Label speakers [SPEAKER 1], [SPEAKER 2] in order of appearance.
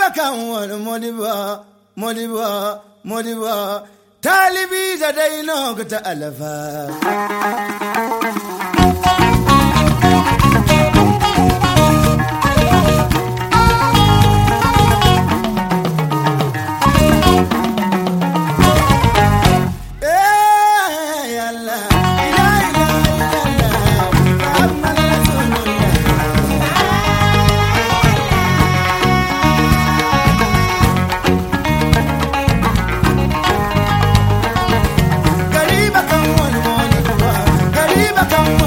[SPEAKER 1] kan wani modiba talibi da dai ka ta alafa Come